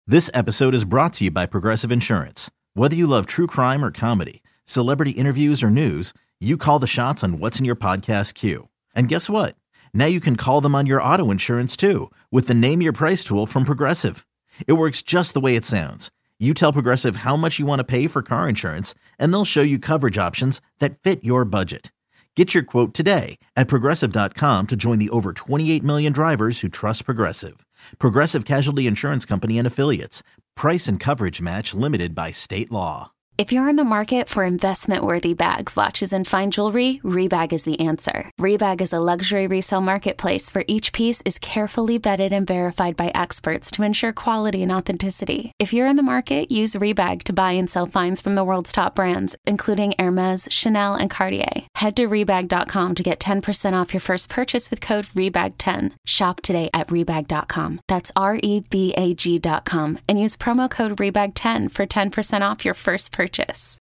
This episode is brought to you by Progressive Insurance. Whether you love true crime or comedy, celebrity interviews or news, you call the shots on what's in your podcast queue. And guess what? Now you can call them on your auto insurance too with the Name Your Price tool from Progressive. It works just the way it sounds. You tell Progressive how much you want to pay for car insurance, and they'll show you coverage options that fit your budget. Get your quote today at Progressive.com to join the over 28 million drivers who trust Progressive. Progressive Casualty Insurance Company and Affiliates. Price and coverage match limited by state law. If you're in the market for investment-worthy bags, watches, and fine jewelry, Rebag is the answer. Rebag is a luxury resale marketplace where each piece is carefully vetted and verified by experts to ensure quality and authenticity. If you're in the market, use Rebag to buy and sell finds from the world's top brands, including Hermes, Chanel, and Cartier. Head to Rebag.com to get 10% off your first purchase with code REBAG10. Shop today at Rebag.com. That's REBAG.com. And use promo code REBAG10 for 10% off your first purchase.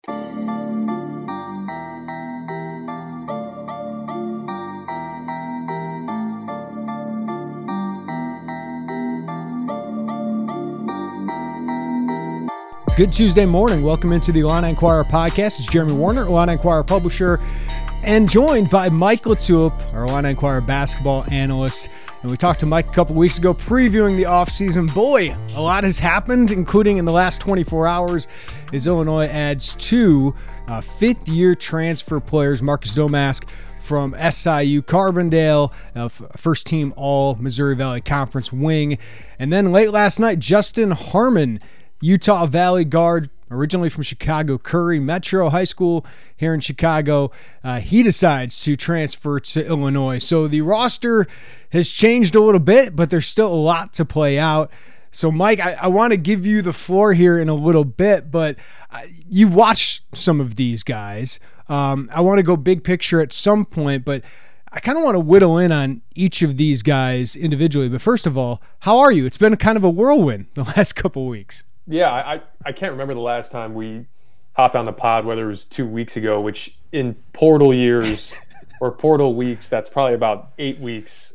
Good Tuesday morning. Welcome into the Illini Inquirer podcast. It's Jeremy Warner, Illini Inquirer publisher, and joined by Mike LaTulip, our Illini Inquirer basketball analyst. And we talked to Mike a couple weeks ago previewing the offseason. Boy, a lot has happened, including in the last 24 hours, as Illinois adds two fifth-year transfer players, Marcus Domask from SIU Carbondale, first-team All-Missouri Valley Conference wing. And then late last night, Justin Harmon, Utah Valley guard, originally from Chicago Curry Metro High School here in Chicago. He decides to transfer to Illinois. So the roster has changed a little bit, but there's still a lot to play out. So, Mike, I want to give you the floor here in a little bit, but you've watched some of these guys. I want to go big picture at some point, but I kind of want to whittle in on each of these guys individually. But first of all, how are you? It's been kind of a whirlwind the last couple of weeks. Yeah, I can't remember the last time we hopped on the pod, whether it was 2 weeks ago, which in portal years or portal weeks, that's probably about 8 weeks.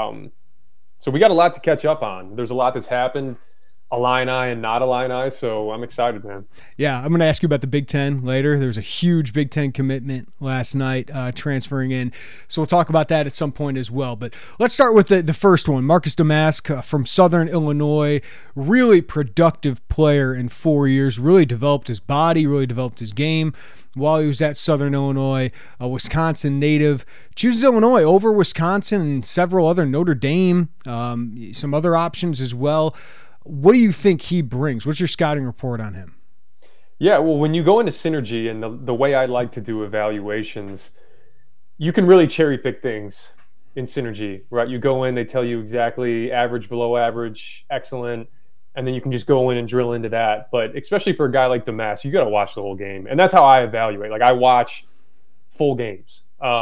So we got a lot to catch up on. There's a lot that's happened, Illini and not Illini, so I'm excited, man. Yeah, I'm going to ask you about the Big Ten later. There's a huge Big Ten commitment last night transferring in, so we'll talk about that at some point as well. But let's start with the first one, Marcus Domask from Southern Illinois, really productive player in 4 years, really developed his body, really developed his game while he was at Southern Illinois, a Wisconsin native. Chooses Illinois over Wisconsin and several other, Notre Dame, some other options as well. What do you think he brings? What's your scouting report on him? Yeah, well, when you go into Synergy and the way I like to do evaluations, you can really cherry pick things in Synergy, right? You go in, they tell you exactly average, below average, excellent, and then you can just go in and drill into that. But especially for a guy like Domask, you got to watch the whole game. And that's how I evaluate. Like, I watch full games.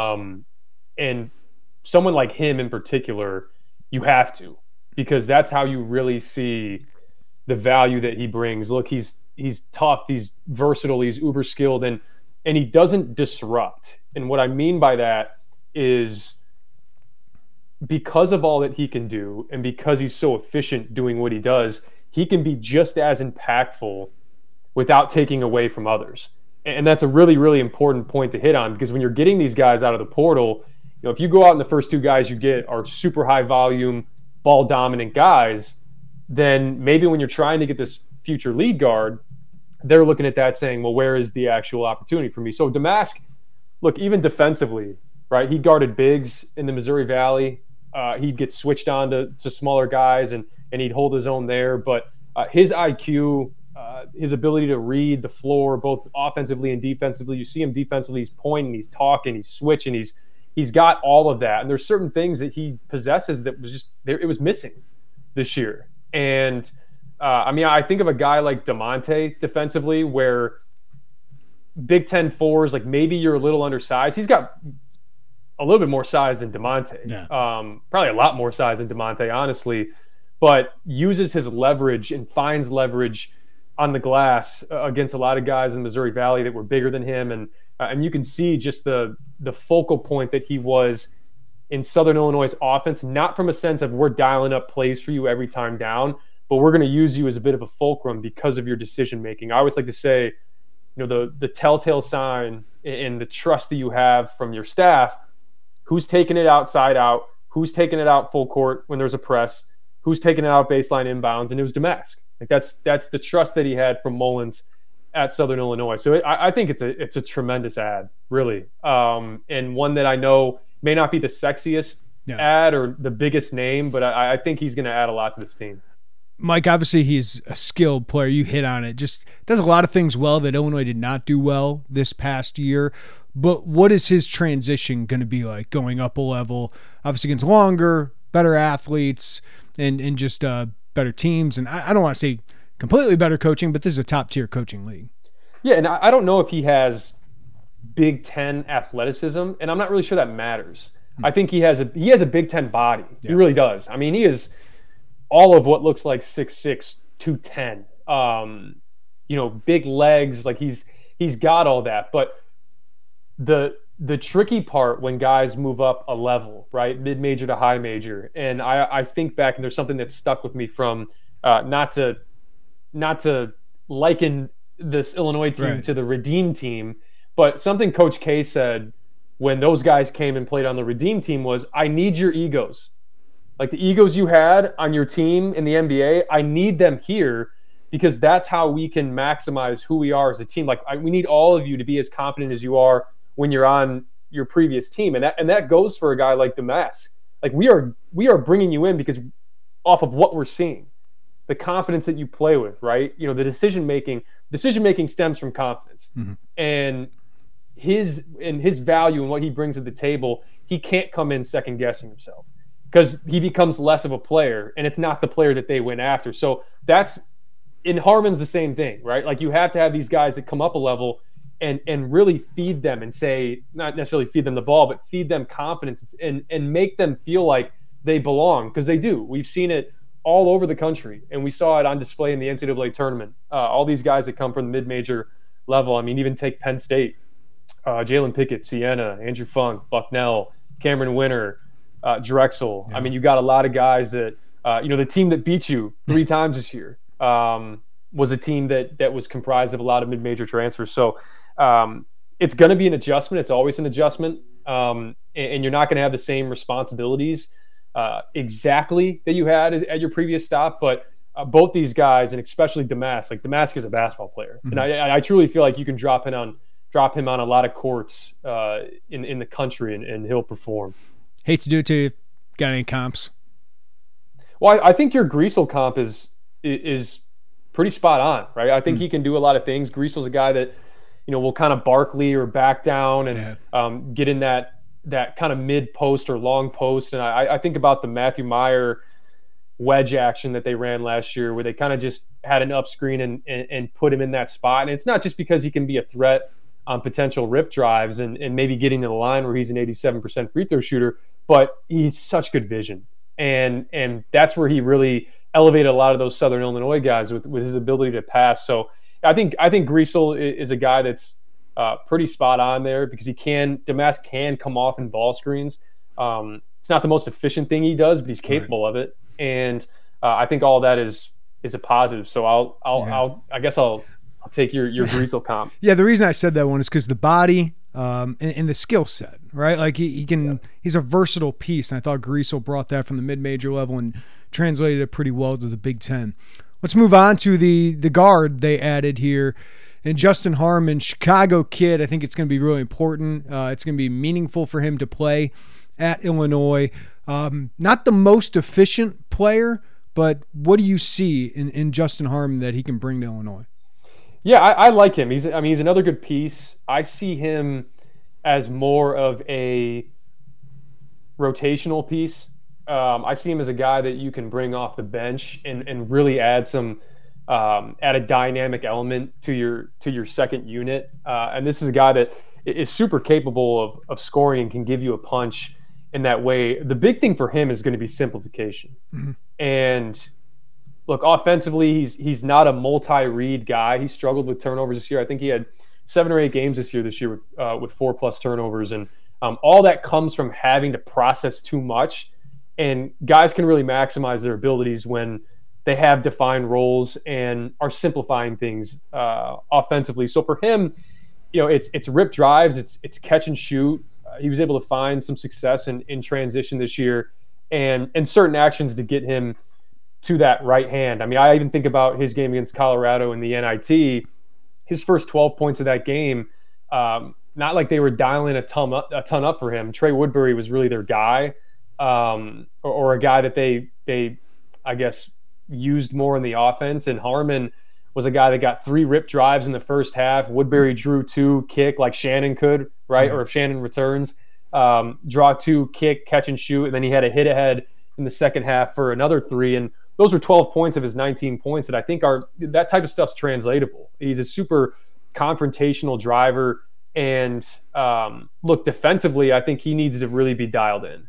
And someone like him in particular, you have to, because that's how you really see the value that he brings. Look, he's tough, he's versatile, he's uber skilled, and he doesn't disrupt. And what I mean by that is because of all that he can do and because he's so efficient doing what he does, he can be just as impactful without taking away from others. And that's a really, really important point to hit on, because when you're getting these guys out of the portal, you know, if you go out and the first two guys you get are super high volume, ball dominant guys, then maybe when you're trying to get this future lead guard, they're looking at that saying, well, where is the actual opportunity for me? So Domask, look, even defensively, right? He guarded bigs in the Missouri Valley. He'd get switched on to smaller guys and he'd hold his own there. But his IQ, his ability to read the floor, both offensively and defensively, you see him defensively, he's pointing, he's talking, he's switching, he's got all of that. And there's certain things that he possesses that was just there, it was missing this year. And I think of a guy like DeMonte defensively, where Big Ten fours, like maybe you're a little undersized. He's got a little bit more size than DeMonte. Yeah. Probably a lot more size than DeMonte, honestly, but uses his leverage and finds leverage on the glass against a lot of guys in the Missouri Valley that were bigger than him. And you can see just the focal point that he was in Southern Illinois' offense, not from a sense of we're dialing up plays for you every time down, but we're going to use you as a bit of a fulcrum because of your decision making. I always like to say, the telltale sign and the trust that you have from your staff, who's taking it outside out, who's taking it out full court when there's a press, who's taking it out baseline inbounds, and it was Domask. Like that's the trust that he had from Mullins at Southern Illinois. So I think it's a tremendous ad, really, and one that I know may not be the sexiest ad or the biggest name, but I think he's going to add a lot to this team. Mike, obviously he's a skilled player. You hit on it. Just does a lot of things well that Illinois did not do well this past year. But what is his transition going to be like going up a level, obviously against longer, better athletes, and just better teams? And I don't want to say completely better coaching, but this is a top-tier coaching league. Yeah, and I don't know if he has Big Ten athleticism, and I'm not really sure that matters. I think he has a Big Ten body. Yeah. He really does. I mean, he is all of what looks like 6'6", 210. Big legs. Like he's got all that. But the tricky part when guys move up a level, right, mid-major to high major, and I think back, and there's something that stuck with me from not to liken this Illinois team to the Redeem team, but something Coach K said when those guys came and played on the Redeem team was, I need your egos. Like the egos you had on your team in the NBA, I need them here because that's how we can maximize who we are as a team. Like we need all of you to be as confident as you are when you're on your previous team. And that goes for a guy like Domask. Like we are bringing you in because off of what we're seeing, the confidence that you play with, right? The decision making stems from confidence. Mm-hmm. And his value and what he brings to the table, he can't come in second guessing himself because he becomes less of a player and it's not the player that they went after. So that's in Harmon's the same thing, right? Like you have to have these guys that come up a level and really feed them and say, not necessarily feed them the ball, but feed them confidence and make them feel like they belong, because they do. We've seen it all over the country, and we saw it on display in the NCAA tournament. All these guys that come from the mid-major level, I mean, even take Penn State, Jalen Pickett, Siena, Andrew Funk, Bucknell, Cameron Winter, Drexel. Yeah. I mean, you got a lot of guys that, the team that beat you 3 times this year was a team that was comprised of a lot of mid-major transfers. So it's going to be an adjustment. It's always an adjustment. And you're not going to have the same responsibilities exactly that you had at your previous stop. But both these guys, and especially Domask, like Domask is a basketball player. Mm-hmm. And I truly feel like you can drop him on a lot of courts in the country and he'll perform. Hate to do it to you. Got any comps? Well, I think your Griesel comp is pretty spot on, right? I think he can do a lot of things. Griesel's a guy that, will kind of Barkley or back down and get in that kind of mid post or long post. And I think about the Matthew Meyer wedge action that they ran last year where they kind of just had an up screen and put him in that spot. And it's not just because he can be a threat on potential rip drives and maybe getting to the line where he's an 87% free throw shooter, but he's such good vision. And that's where he really elevated a lot of those Southern Illinois guys with his ability to pass. So I think Griesel is a guy that's pretty spot on there because Domask can come off in ball screens. It's not the most efficient thing he does, but he's capable of it. And I think all of that is a positive. So I guess I'll take your Griesel comp. Yeah, the reason I said that one is because the body and the skill set, right? Like he's a versatile piece, and I thought Griesel brought that from the mid-major level and translated it pretty well to the Big Ten. Let's move on to the guard they added here. And Justin Harmon, Chicago kid, I think it's going to be really important. It's going to be meaningful for him to play at Illinois. Not the most efficient player, but what do you see in Justin Harmon that he can bring to Illinois? Yeah, I like him. He's another good piece. I see him as more of a rotational piece. I see him as a guy that you can bring off the bench and really add a dynamic element to your second unit. And this is a guy that is super capable of scoring and can give you a punch in that way. The big thing for him is going to be simplification. Mm-hmm. And look, offensively, he's not a multi-read guy. He struggled with turnovers this year. I think he had 7 or 8 games this year with 4+ turnovers. And all that comes from having to process too much. And guys can really maximize their abilities when they have defined roles and are simplifying things offensively. So for him, it's rip drives, it's catch and shoot. He was able to find some success in transition this year and certain actions to get him to that right hand. I mean, I even think about his game against Colorado in the NIT. His first 12 points of that game, not like they were dialing a ton up for him. Trey Woodbury was really their guy, or a guy that they I guess used more in the offense. And Harmon was a guy that got 3 rip drives in the first half. Woodbury drew 2, kick like Shannon could, right? Or if Shannon returns, draw 2, kick, catch and shoot, and then he had a hit ahead in the second half for another 3. And those were 12 points of his 19 points that I think are that type of stuff's translatable. He's a super confrontational driver. And look, defensively, I think he needs to really be dialed in.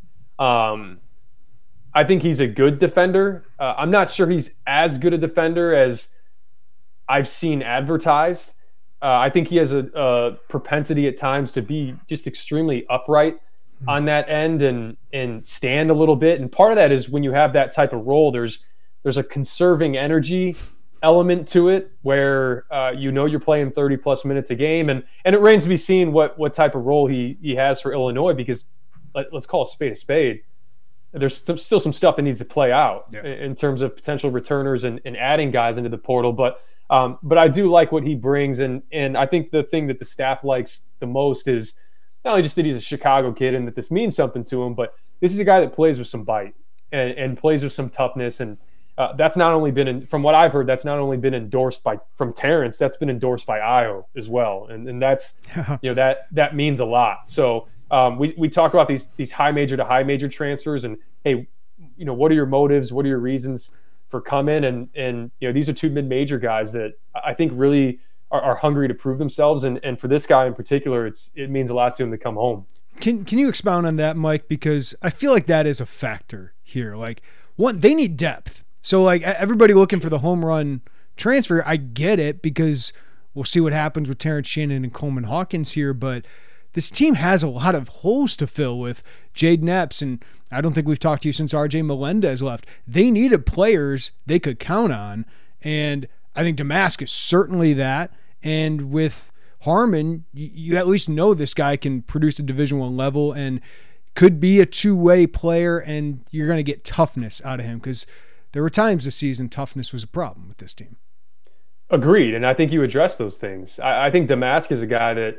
I think he's a good defender. I'm not sure he's as good a defender as I've seen advertised. I think he has a propensity at times to be just extremely upright on that end and stand a little bit. And part of that is when you have that type of role, there's a conserving energy element to it where you're playing 30 plus minutes a game, and it remains to be seen what type of role he has for Illinois, because let's call a spade. There's still some stuff that needs to play out in terms of potential returners and adding guys into the portal, but I do like what he brings, and I think the thing that the staff likes the most is not only just that he's a Chicago kid and that this means something to him, but this is a guy that plays with some bite and plays with some toughness. And that's not only been, from what I've heard, that's not only been endorsed from Terrence, that's been endorsed by Io as well. And that's, that means a lot. So we talk about these high major to high major transfers, and hey, what are your motives? What are your reasons for coming? And these are 2 mid-major guys that I think really are hungry to prove themselves. And for this guy in particular, it means a lot to him to come home. Can you expound on that, Mike? Because I feel like that is a factor here. Like, one, they need depth. So like everybody looking for the home run transfer, I get it, because we'll see what happens with Terrence Shannon and Coleman Hawkins here. But this team has a lot of holes to fill with Jaden Epps, and I don't think we've talked to you since RJ Melendez left. They needed players they could count on, and I think Domask is certainly that. And with Harmon, you at least know this guy can produce at Division I level and could be a 2-way player, and you're going to get toughness out of him, because there were times this season toughness was a problem with this team. Agreed, and I think you addressed those things. I think Domask is a guy that,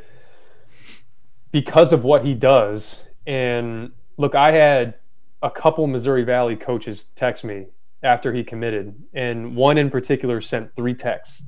because of what he does, and look, I had a couple Missouri Valley coaches text me after he committed, and one in particular sent 3 texts.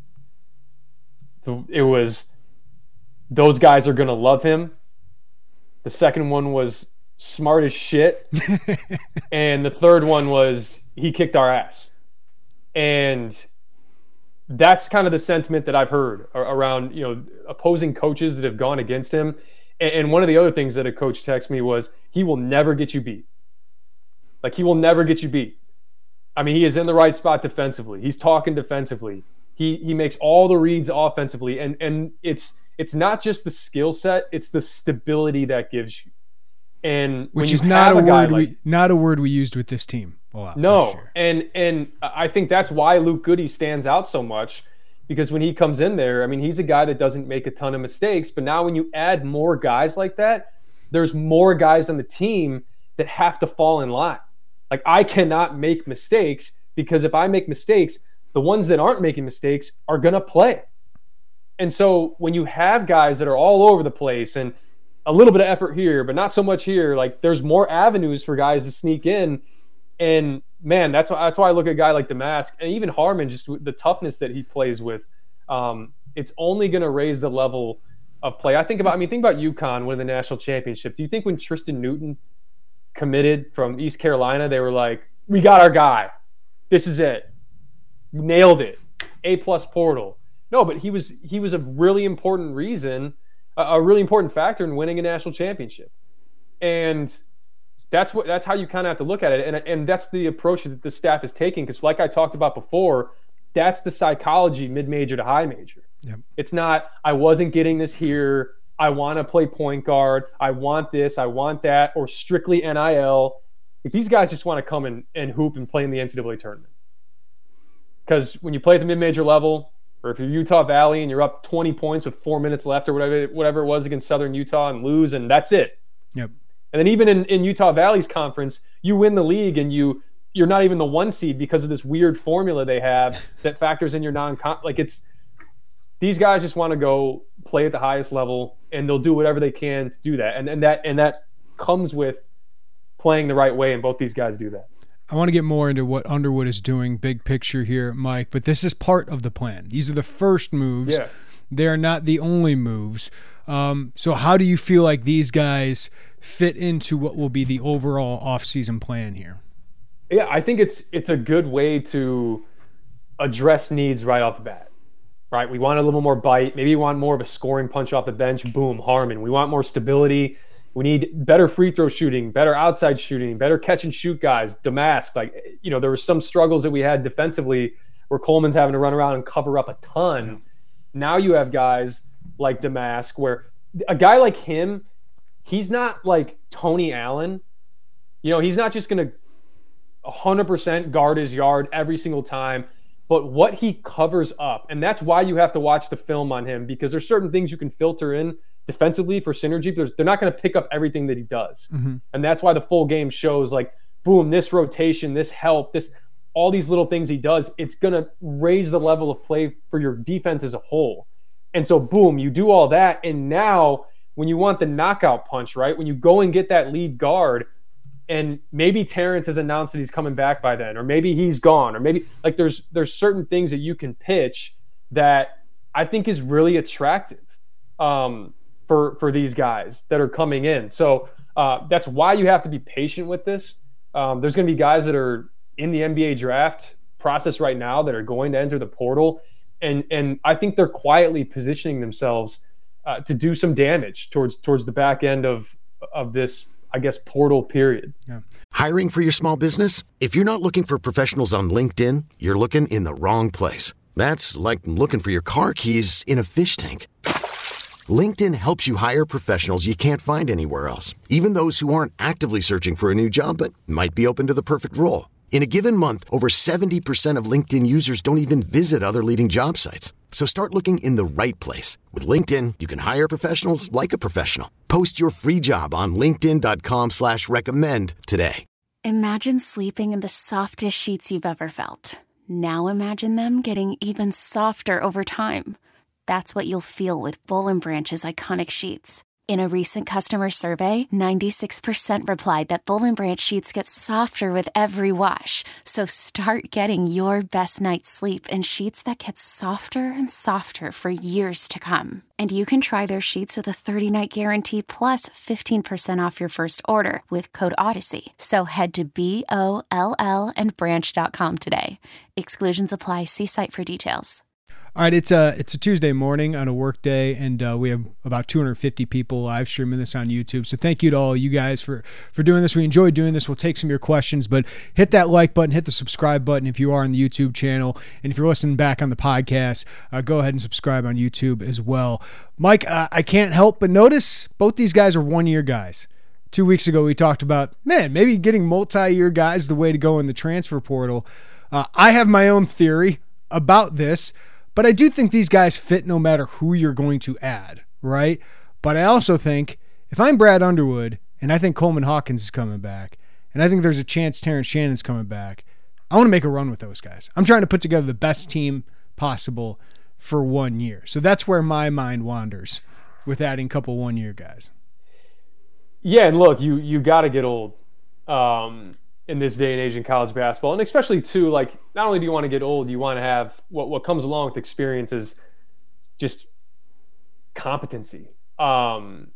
It was, those guys are going to love him. The second one was smart as shit. And the third one was, he kicked our ass. And that's kind of the sentiment that I've heard around, opposing coaches that have gone against him. And one of the other things that a coach texted me was, he will never get you beat. Like, he will never get you beat. I mean, he is in the right spot defensively. He's talking defensively. He makes all the reads offensively. And it's not just the skill set, it's the stability that gives you. And which is not a word we used with this team a lot. No, and I think that's why Luke Goody stands out so much, because when he comes in there, I mean, he's a guy that doesn't make a ton of mistakes. But now when you add more guys like that, there's more guys on the team that have to fall in line. Like, I cannot make mistakes, because if I make mistakes, the ones that aren't making mistakes are going to play. And so when you have guys that are all over the place and a little bit of effort here, but not so much here, like, there's more avenues for guys to sneak in. And man, that's why I look at a guy like Domask, and even Harmon, just the toughness that he plays with. It's only going to raise the level of play. Think about UConn winning the national championship. Do you think when Tristan Newton committed from East Carolina, they were like, we got our guy, this is it, nailed it, A+ portal? No, but he was a really important reason, a really important factor in winning a national championship. And that's how you kind of have to look at it. And that's the approach that the staff is taking, because like I talked about before, that's the psychology mid-major to high major. Yep. It's not, I wasn't getting this here, I want to play point guard, I want this, I want that, or strictly NIL. If these guys just want to come and hoop and play in the NCAA tournament. Because when you play at the mid-major level, or if you're Utah Valley and you're up 20 points with 4 minutes left or whatever it was against Southern Utah and lose, and that's it. Yep. And then even in Utah Valley's conference, you win the league and you're not even the 1 seed because of this weird formula they have that factors in your these guys just want to go play at the highest level, and they'll do whatever they can to do that. And that comes with playing the right way, and both these guys do that. I want to get more into what Underwood is doing, big picture here, Mike, but this is part of the plan. These are the first moves. Yeah. They're not the only moves. So how do you feel like these guys fit into what will be the overall offseason plan here? Yeah, I think it's a good way to address needs right off the bat. Right, we want a little more bite. Maybe we want more of a scoring punch off the bench. Boom, Harmon. We want more stability. We need better free throw shooting, better outside shooting, better catch and shoot guys. Damask, there were some struggles that we had defensively where Coleman's having to run around and cover up a ton. Yeah. Now you have guys like Damask, where a guy like him, he's not like Tony Allen. He's not just going to 100% guard his yard every single time. But what he covers up, and that's why you have to watch the film on him, because there's certain things you can filter in defensively for synergy, but they're not going to pick up everything that he does. Mm-hmm. And that's why the full game shows boom, this rotation, this help, all these little things he does, it's going to raise the level of play for your defense as a whole. And so, boom, you do all that. And now when you want the knockout punch, right, when you go and get that lead guard, and maybe Terrence has announced that he's coming back by then, or maybe he's gone, or maybe there's certain things that you can pitch that I think is really attractive for these guys that are coming in. So that's why you have to be patient with this. There's going to be guys that are in the NBA draft process right now that are going to enter the portal, and I think they're quietly positioning themselves to do some damage towards the back end of this, I guess, portal period. Yeah. Hiring for your small business? If you're not looking for professionals on LinkedIn, you're looking in the wrong place. That's like looking for your car keys in a fish tank. LinkedIn helps you hire professionals you can't find anywhere else, even those who aren't actively searching for a new job but might be open to the perfect role. In a given month, over 70% of LinkedIn users don't even visit other leading job sites. So start looking in the right place. With LinkedIn, you can hire professionals like a professional. Post your free job on linkedin.com/recommend today. Imagine sleeping in the softest sheets you've ever felt. Now imagine them getting even softer over time. That's what you'll feel with Boll & Branch's iconic sheets. In a recent customer survey, 96% replied that Boll & Branch sheets get softer with every wash. So start getting your best night's sleep in sheets that get softer and softer for years to come. And you can try their sheets with a 30-night guarantee plus 15% off your first order with code Odyssey. So head to BOLL&branch.com today. Exclusions apply. See site for details. All right, it's a Tuesday morning on a work day, and we have about 250 people live streaming this on YouTube. So thank you to all you guys for doing this. We enjoy doing this. We'll take some of your questions, but hit that like button, hit the subscribe button if you are on the YouTube channel. And if you're listening back on the podcast, go ahead and subscribe on YouTube as well. Mike, I can't help but notice both these guys are one-year guys. 2 weeks ago, we talked about, maybe getting multi-year guys is the way to go in the transfer portal. I have my own theory about this, but I do think these guys fit no matter who you're going to add, right? But I also think if I'm Brad Underwood and I think Coleman Hawkins is coming back and I think there's a chance Terrence Shannon's coming back, I want to make a run with those guys. I'm trying to put together the best team possible for 1 year. So that's where my mind wanders with adding a couple one-year guys. Yeah, and look, you got to get old in this day and age in college basketball. And especially, too, not only do you want to get old, you want to have what comes along with experience is just competency. Around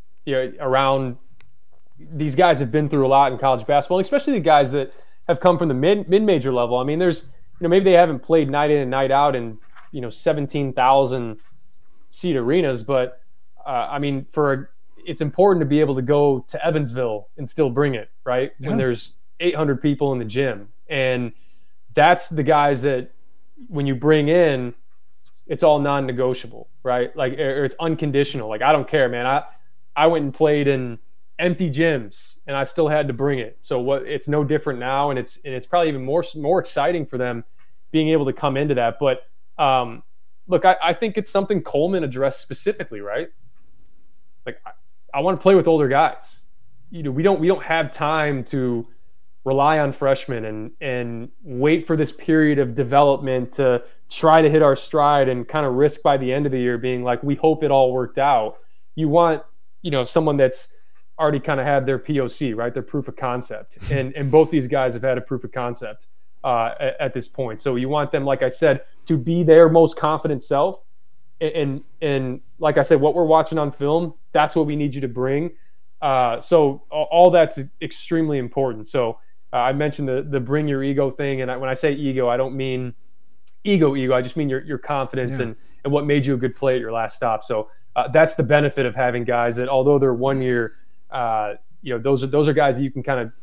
these guys have been through a lot in college basketball, especially the guys that have come from the mid-major level. I mean, there's, maybe they haven't played night in and night out in, 17,000 seat arenas, but it's important to be able to go to Evansville and still bring it, right? Yeah. When there's 800 people in the gym. And that's the guys that when you bring in, it's all non-negotiable, right? Or it's unconditional. I don't care, man. I went and played in empty gyms and I still had to bring it. So it's no different now. And it's probably even more exciting for them being able to come into that. But look, I think it's something Coleman addressed specifically, right? Like, I want to play with older guys. We don't have time to rely on freshmen and wait for this period of development to try to hit our stride and kind of risk by the end of the year being like, we hope it all worked out. You want, someone that's already kind of had their POC, right? Their proof of concept. And both these guys have had a proof of concept at this point. So you want them, like I said, to be their most confident self. And like I said, what we're watching on film, that's what we need you to bring. So all that's extremely important. So I mentioned the bring your ego thing. And when I say ego, I don't mean ego. I just mean your confidence and what made you a good play at your last stop. So that's the benefit of having guys that, although they're 1 year, those are guys that you can kind of,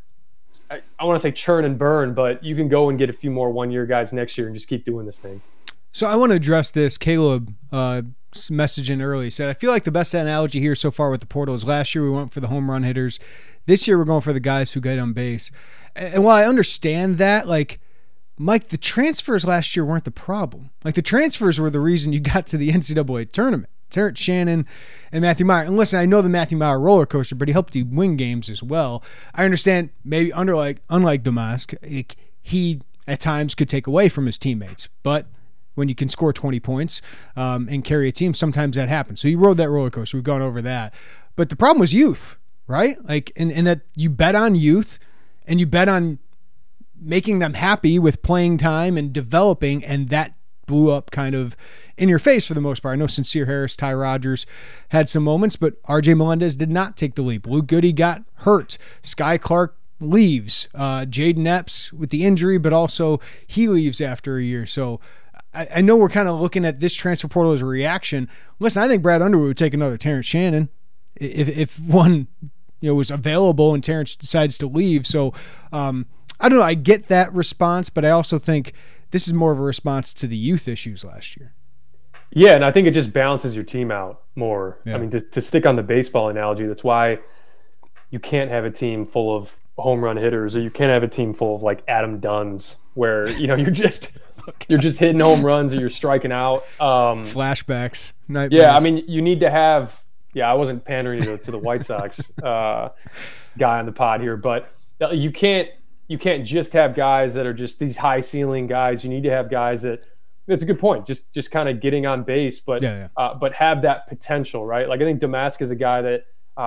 I want to say churn and burn, but you can go and get a few more 1 year guys next year and just keep doing this thing. So I want to address this. Caleb messaged in early. He said, I feel like the best analogy here so far with the portal is last year we went for the home run hitters. This year we're going for the guys who get on base. And while I understand that, like, Mike, the transfers last year weren't the problem. Like, the transfers were the reason you got to the NCAA tournament. Terrence Shannon and Matthew Meyer. And listen, I know the Matthew Meyer roller coaster, but he helped you win games as well. I understand maybe unlike Domask, he at times could take away from his teammates. But when you can score 20 points and carry a team, sometimes that happens. So you rode that roller coaster. We've gone over that. But the problem was youth, right? Like, in that you bet on youth and you bet on making them happy with playing time and developing, and that blew up kind of in your face for the most part. I know Sincere Harris, Ty Rogers had some moments, but RJ Melendez did not take the leap. Luke Goody got hurt. Sky Clark leaves. Jaden Epps with the injury, but also he leaves after a year. So I know we're kind of looking at this transfer portal as a reaction. Listen, I think Brad Underwood would take another Terrence Shannon if one was available and Terrence decides to leave. So I don't know. I get that response, but I also think this is more of a response to the youth issues last year. Yeah, and I think it just balances your team out more. Yeah. I mean, to stick on the baseball analogy, that's why you can't have a team full of home run hitters, or you can't have a team full of like Adam Dunns where you're just hitting home runs or you're striking out. Flashbacks. Nightmares. Yeah, I mean, you need to have. Yeah, I wasn't pandering to the White Sox guy on the pod here, but you can't just have guys that are just these high ceiling guys. You need to have guys that. It's a good point. Just kind of getting on base, but but have that potential, right? Like, I think Domask is a guy that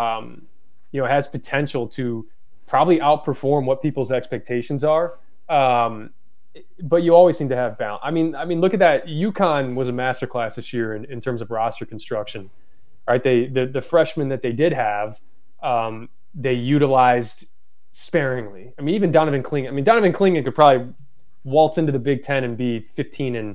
has potential to probably outperform what people's expectations are. But you always seem to have balance. I mean, look at that. UConn was a masterclass this year in terms of roster construction, right? The freshmen that they did have, they utilized sparingly. I mean, even Donovan Clingan could probably waltz into the Big Ten and be 15-9.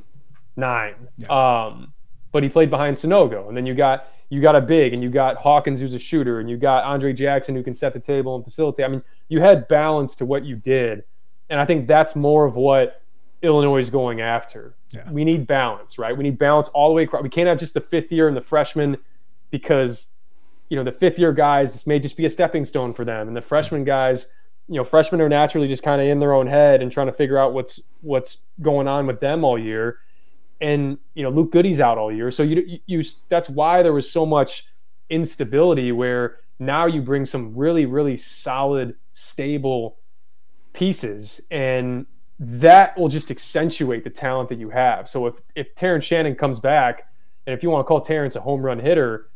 Yeah. But he played behind Sonogo, and then you got a big, and you got Hawkins who's a shooter, and you got Andre Jackson who can set the table and facilitate. I mean, you had balance to what you did, and I think that's more of what Illinois is going after. Yeah. We need balance, right? We need balance all the way across. We can't have just the fifth year and the freshman, because the fifth year guys, this may just be a stepping stone for them, and the freshman guys, freshmen are naturally just kind of in their own head and trying to figure out what's going on with them all year. And, Luke Goody's out all year. So you that's why there was so much instability, where now you bring some really, really solid, stable pieces, and that will just accentuate the talent that you have. So if Terrence Shannon comes back, and if you want to call Terrence a home run hitter,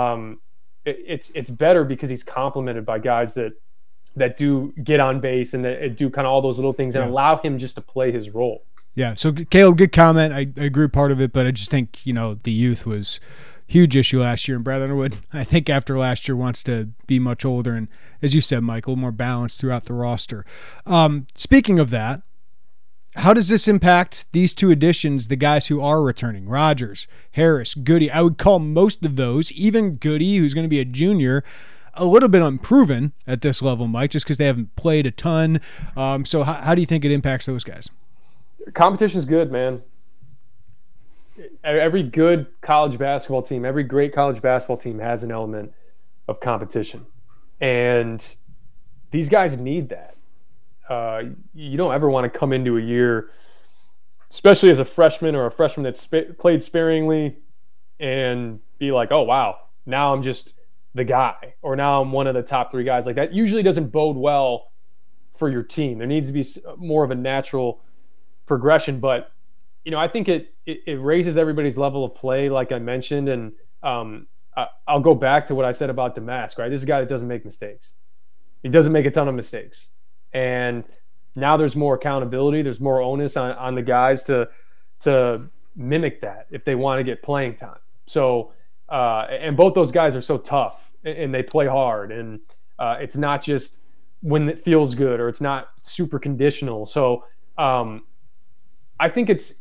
it's better because he's complemented by guys that do get on base and that do kind of all those little things and allow him just to play his role. Yeah. So Caleb, good comment. I agree part of it, but I just think, the youth was a huge issue last year. And Brad Underwood, I think after last year, wants to be much older. And as you said, Michael, more balanced throughout the roster. Speaking of that, how does this impact these two additions, the guys who are returning? Rogers, Harris, Goody. I would call most of those, even Goody, who's going to be a junior, a little bit unproven at this level, Mike, just because they haven't played a ton. So how do you think it impacts those guys? Competition's good, man. Every good college basketball team, every great college basketball team has an element of competition. And these guys need that. You don't ever want to come into a year especially as a freshman or a freshman that's played sparingly, and be like, oh, wow, now I'm just the guy, or now I'm one of the top 3 guys. Like, that usually doesn't bode well for your team. There needs to be more of a natural progression. But, I think it raises everybody's level of play, like I mentioned. And I'll go back to what I said about Domask, right? This is a guy that doesn't make mistakes. He doesn't make a ton of mistakes. And now there's more accountability. There's more onus on the guys to mimic that if they want to get playing time. So, and both those guys are so tough and they play hard, and it's not just when it feels good, or it's not super conditional. So, I think it's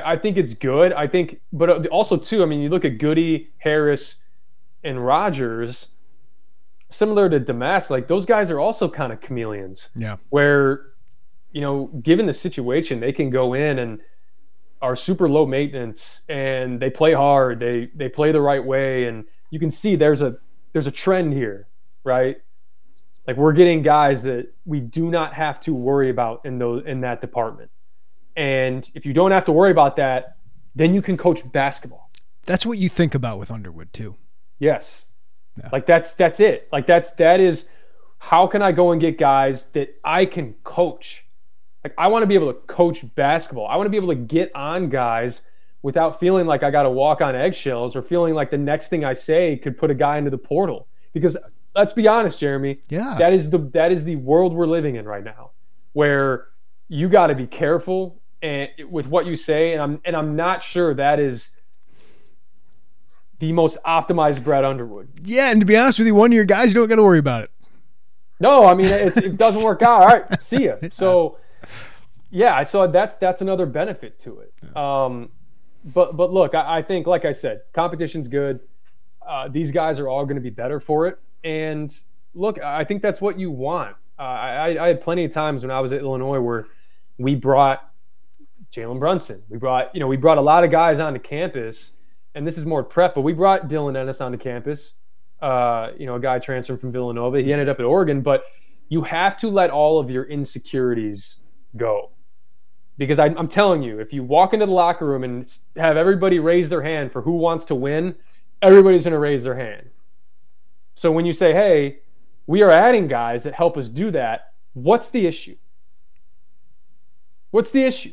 good. But also too, I mean, you look at Goody, Harris, and Rogers, similar to Domask, like those guys are also kind of chameleons. Yeah. Where, given the situation, they can go in and are super low maintenance, and they play hard. They play the right way, and you can see there's a trend here, right? Like, we're getting guys that we do not have to worry about in that department. And if you don't have to worry about that, then you can coach basketball. That's what you think about with Underwood too. Yes. Yeah. Like that's it. Like that is how can I go and get guys that I can coach? Like, I want to be able to coach basketball. I want to be able to get on guys without feeling like I got to walk on eggshells, or feeling like the next thing I say could put a guy into the portal. Because let's be honest, Jeremy, that is the world we're living in right now, where you got to be careful with what you say, and I'm not sure that is the most optimized Brad Underwood. Yeah, and to be honest with you, one of your guys, you don't got to worry about it. No, I mean, it doesn't work out. All right, see ya. So, yeah, so that's another benefit to it. But look, I think, like I said, competition's good. These guys are all going to be better for it. And look, I think that's what you want. I had plenty of times when I was at Illinois where we brought Jalen Brunson. We brought a lot of guys onto campus, and this is more prep, but we brought Dylan Ennis onto campus. A guy transferred from Villanova. He ended up at Oregon, but you have to let all of your insecurities go. Because I'm telling you, if you walk into the locker room and have everybody raise their hand for who wants to win, everybody's going to raise their hand. So when you say, hey, we are adding guys that help us do that, what's the issue? What's the issue?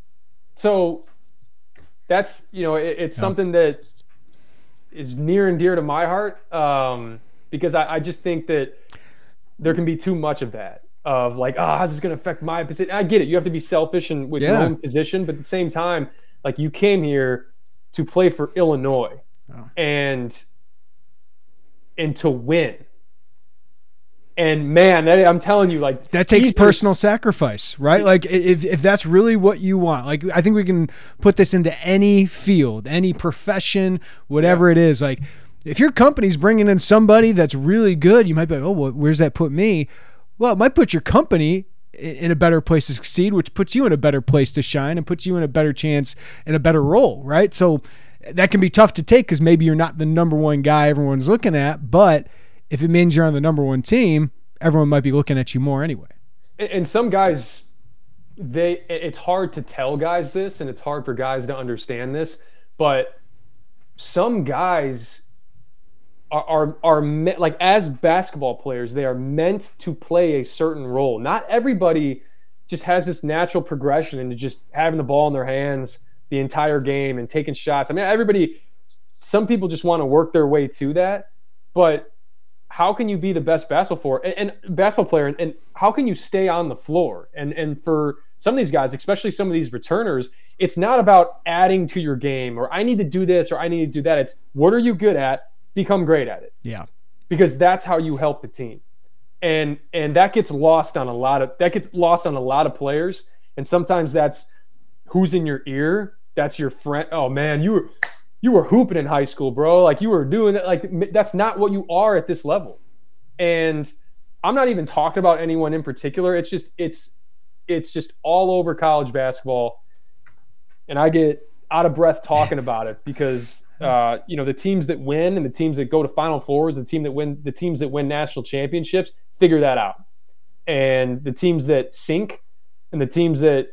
So that's, it's something that is near and dear to my heart, because I just think that there can be too much of that. Of like, how's this going to affect my position? I get it. You have to be selfish and with your own position, but at the same time, like, you came here to play for Illinois and to win. And man, I'm telling you, like, that takes personal sacrifice, right? Like, if that's really what you want, like, I think we can put this into any field, any profession, whatever it is. Like, if your company's bringing in somebody that's really good, you might be like, oh, well, where's that put me? Well, it might put your company in a better place to succeed, which puts you in a better place to shine and puts you in a better chance and a better role, right? So that can be tough to take because maybe you're not the number one guy everyone's looking at, but if it means you're on the number one team, everyone might be looking at you more anyway. And some guys, it's hard to tell guys this, and it's hard for guys to understand this, but some guys are like, as basketball players, they are meant to play a certain role. Not everybody just has this natural progression into just having the ball in their hands the entire game and taking shots. I mean, some people just want to work their way to that, but how can you be the best basketball player and how can you stay on the floor? And for some of these guys, especially some of these returners, it's not about adding to your game or I need to do this or I need to do that. It's what are you good at? Become great at it. Yeah. Because that's how you help the team. And that gets lost on a lot of players. And sometimes that's who's in your ear. That's your friend. Oh man, you were hooping in high school, bro. Like, you were doing it. Like, that's not what you are at this level. And I'm not even talking about anyone in particular. It's just all over college basketball. And I get out of breath talking about it because the teams that win and the teams that go to Final Fours, the teams that win national championships, figure that out. And the teams that sink and the teams that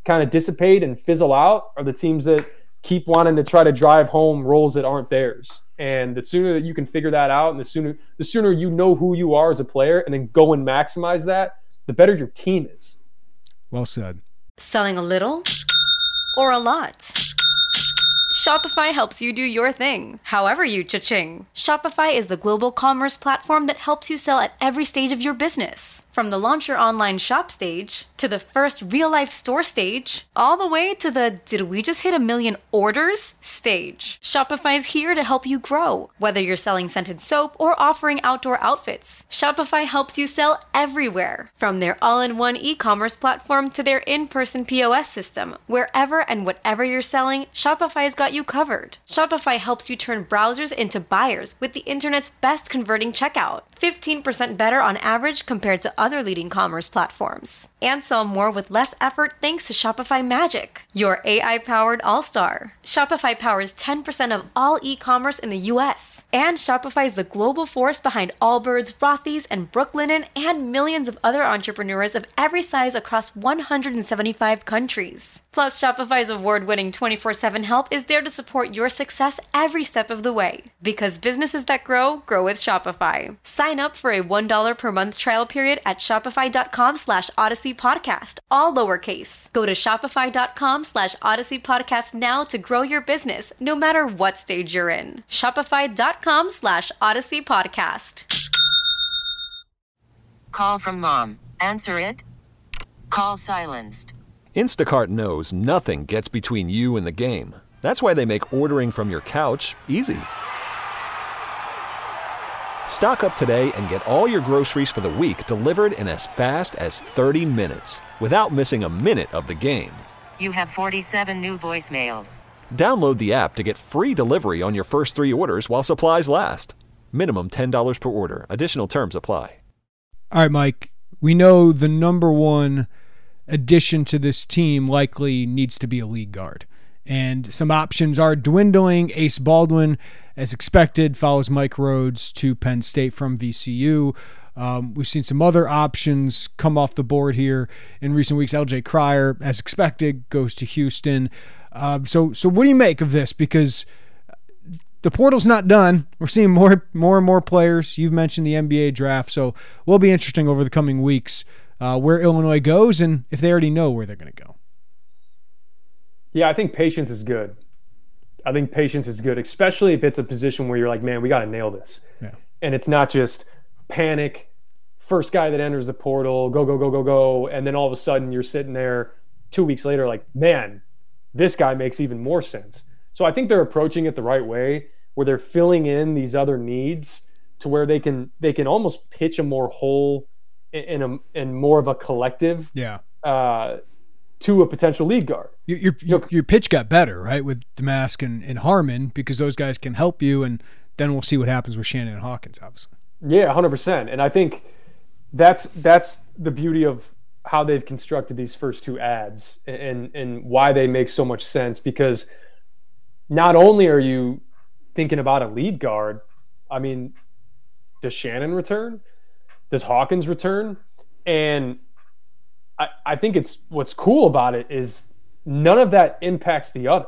kind of dissipate and fizzle out are the teams that keep wanting to try to drive home roles that aren't theirs. And the sooner that you can figure that out, and the sooner you know who you are as a player and then go and maximize that, the better your team is. Well said. Selling a little or a lot? Shopify helps you do your thing, however you cha-ching. Shopify is the global commerce platform that helps you sell at every stage of your business. From the launch your online shop stage, to the first real-life store stage, all the way to the did we just hit 1 million orders stage. Shopify is here to help you grow. Whether you're selling scented soap or offering outdoor outfits, Shopify helps you sell everywhere. From their all-in-one e-commerce platform to their in-person POS system, wherever and whatever you're selling, Shopify's got you covered. Shopify helps you turn browsers into buyers with the internet's best converting checkout. 15% better on average compared to other leading commerce platforms. And sell more with less effort thanks to Shopify Magic, your AI-powered all-star. Shopify powers 10% of all e-commerce in the US. And Shopify is the global force behind Allbirds, Rothy's, and Brooklinen, and millions of other entrepreneurs of every size across 175 countries. Plus, Shopify's award-winning 24/7 help is there to support your success every step of the way. Because businesses that grow with Shopify. Sign up for a $1 per month trial period at shopify.com/Odyssey Podcast, all lowercase. Go to shopify.com/Odyssey Podcast now to grow your business, no matter what stage you're in. Shopify.com/Odyssey Podcast. Call from mom. Answer it. Call silenced. Instacart knows nothing gets between you and the game. That's why they make ordering from your couch easy. Stock up today and get all your groceries for the week delivered in as fast as 30 minutes without missing a minute of the game. You have 47 new voicemails. Download the app to get free delivery on your first 3 orders while supplies last. Minimum $10 per order. Additional terms apply. All right, Mike, we know the number one addition to this team likely needs to be a lead guard. And some options are dwindling. Ace Baldwin, as expected, follows Mike Rhodes to Penn State from VCU. We've seen some other options come off the board here in recent weeks. LJ Cryer, as expected, goes to Houston. So what do you make of this? Because the portal's not done. We're seeing more and more players. You've mentioned the NBA draft, so it will be interesting over the coming weeks where Illinois goes and if they already know where they're going to go. Yeah, I think patience is good. Especially if it's a position where you're like, man, we got to nail this. Yeah. And it's not just panic, first guy that enters the portal, go. And then all of a sudden you're sitting there 2 weeks later like, man, this guy makes even more sense. So I think they're approaching it the right way, where they're filling in these other needs to where they can almost pitch a more whole and more of a collective to a potential lead guard. Your pitch got better, right, with Damask and Harmon, because those guys can help you, and then we'll see what happens with Shannon and Hawkins, obviously. Yeah, 100%. And I think that's the beauty of how they've constructed these first 2 ads and why they make so much sense, because not only are you thinking about a lead guard, I mean, does Shannon return? Does Hawkins return? And I think what's cool about it is none of that impacts the other.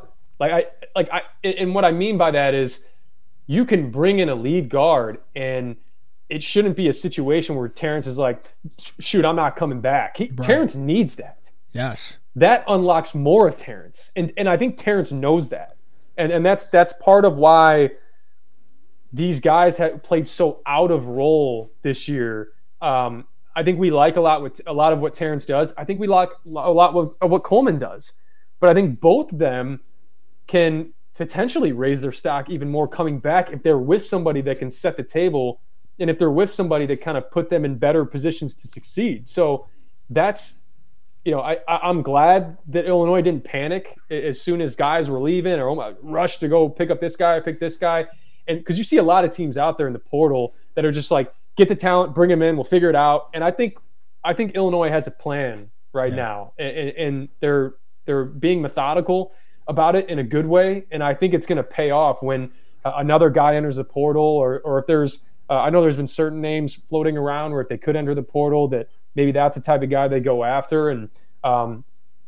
And what I mean by that is you can bring in a lead guard and it shouldn't be a situation where Terrence is like, shoot, I'm not coming back. Right. Terrence needs that. Yes. That unlocks more of Terrence. And I think Terrence knows that. And that's part of why these guys have played so out of role this year. I think we like a lot of what Terrence does. I think we like a lot of what Coleman does. But I think both of them can potentially raise their stock even more coming back if they're with somebody that can set the table and if they're with somebody that kind of put them in better positions to succeed. So that's, I'm glad that Illinois didn't panic as soon as guys were leaving or rush to go pick up this guy, pick this guy. And because you see a lot of teams out there in the portal that are just like, get the talent, bring him in, we'll figure it out. And I think Illinois has a plan right now, and they're being methodical about it in a good way. And I think it's going to pay off when another guy enters the portal, or if there's I know there's been certain names floating around where if they could enter the portal, that maybe that's the type of guy they go after. And